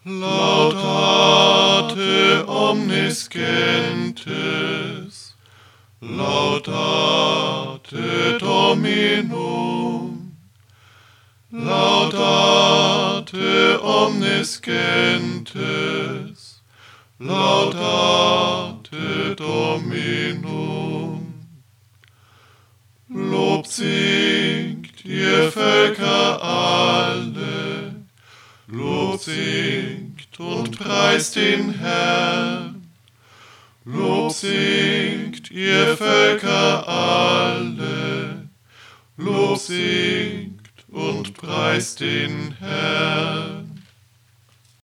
Laudate omnis gentes, laudate Dominum, laudate omnis gentes, laudate Dominum. Lob singt ihr Völker alle, Lob singt und preist den Herrn. Lob singt ihr Völker alle, Lob singt und preist den Herrn.